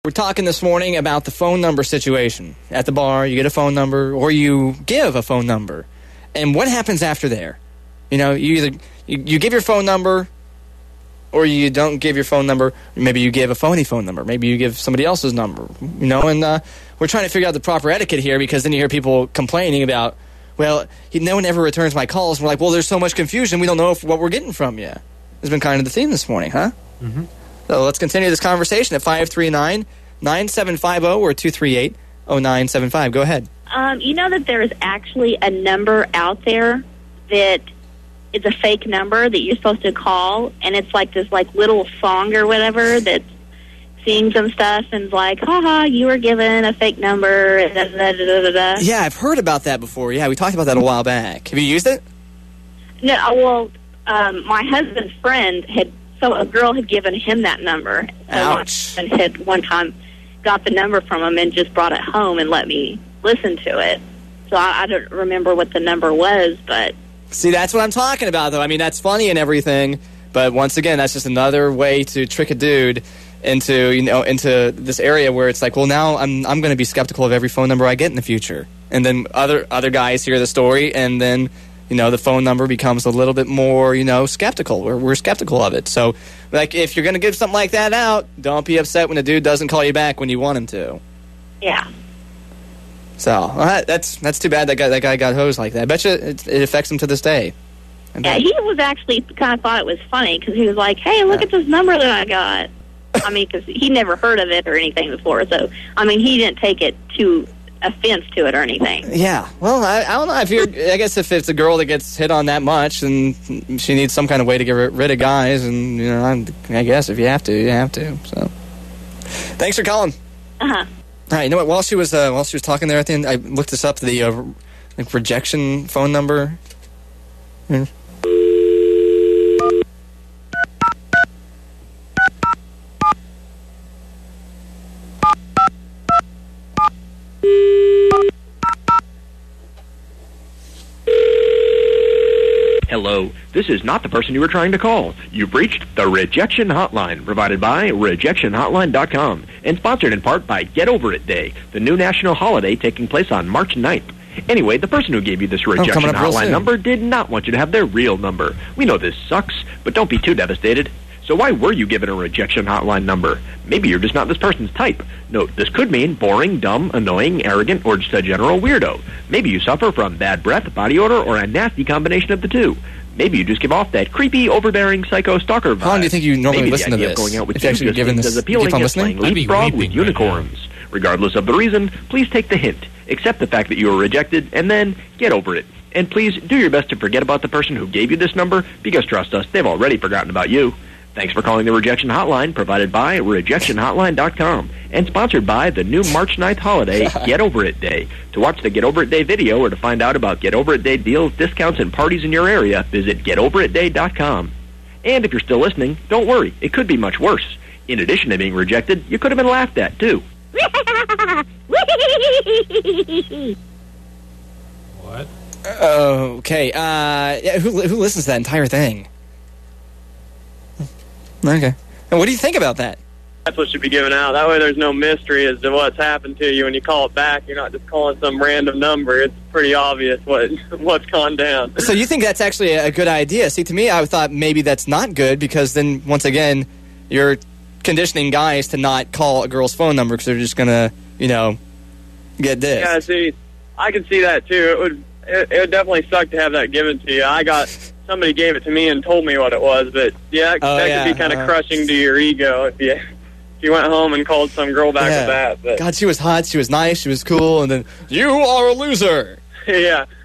We're talking this morning about the phone number situation. At the bar, you get a phone number, or you give a phone number. And what happens after there? You know, you either you give your phone number, or you don't give your phone number. Maybe you give a phony phone number. Maybe you give somebody else's number. You know, and we're trying to figure out the proper etiquette here, because then you hear people complaining about, well, no one ever returns my calls. And we're like, well, there's so much confusion, we don't know what we're getting from you. Has been kind of the theme this morning, huh? Mm-hmm. So let's continue this conversation at 539-9750 or 238-0975. Go ahead. You know that there's actually a number out there that is a fake number that you're supposed to call, and it's like this like little song or whatever that sings some stuff and is like, haha, you were given a fake number. Da, da, da, da, da. Yeah, I've heard about that before. Yeah, we talked about that a while back. Have you used it? No, well, my husband's friend so a girl had given him that number. Ouch. And had one time got the number from him and just brought it home and let me listen to it. So I don't remember what the number was, but... See, that's what I'm talking about, though. I mean, that's funny and everything, but once again, that's just another way to trick a dude into this area where it's like, well, now I'm going to be skeptical of every phone number I get in the future. And then other guys hear the story, and then... the phone number becomes a little bit more, skeptical. We're skeptical of it. So, like, if you're going to give something like that out, don't be upset when a dude doesn't call you back when you want him to. Yeah. So, that's too bad that guy got hosed like that. I bet you it affects him to this day. Yeah, he was actually kind of thought it was funny because he was like, hey, look at this number that I got. I mean, because he never heard of it or anything before. So, I mean, he didn't take it too... offense to it or anything. Yeah. Well, I don't know. I guess if it's a girl that gets hit on that much, then she needs some kind of way to get rid of guys, and I guess if you have to, you have to. So, thanks for calling. All right. You know what? While she was talking there at the end, I looked this up, the rejection phone number. Hello, this is not the person you were trying to call. You've reached the Rejection Hotline, provided by RejectionHotline.com, and sponsored in part by Get Over It Day, the new national holiday taking place on March 9th. Anyway, the person who gave you this Rejection Hotline number did not want you to have their real number. We know this sucks, but don't be too devastated. So why were you given a Rejection Hotline number? Maybe you're just not this person's type. Note, this could mean boring, dumb, annoying, arrogant, or just a general weirdo. Maybe you suffer from bad breath, body odor, or a nasty combination of the two. Maybe you just give off that creepy, overbearing, psycho stalker vibe. How long do you think you normally listen to this? Going out with if you actually given this, as appealing as playing leapfrog with unicorns. Regardless of the reason, please take the hint. Accept the fact that you were rejected, and then get over it. And please do your best to forget about the person who gave you this number, because trust us, they've already forgotten about you. Thanks for calling the Rejection Hotline, provided by RejectionHotline.com, and sponsored by the new March 9th holiday, Get Over It Day. To watch the Get Over It Day video or to find out about Get Over It Day deals, discounts, and parties in your area, visit GetOverItDay.com. And if you're still listening, don't worry, it could be much worse. In addition to being rejected, you could have been laughed at, too. What? Okay, who listens to that entire thing? Okay. And what do you think about that? That's what should be given out. That way there's no mystery as to what's happened to you. When you call it back, you're not just calling some random number. It's pretty obvious what's gone down. So you think that's actually a good idea? See, to me, I thought maybe that's not good because then, once again, you're conditioning guys to not call a girl's phone number because they're just going to, get dissed. Yeah, see, I can see that, too. It would definitely suck to have that given to you. Somebody gave it to me and told me what it was, but that could be kind of crushing to your ego if you went home and called some girl back with that. But. God, she was hot, she was nice, she was cool, and then, you are a loser! Yeah.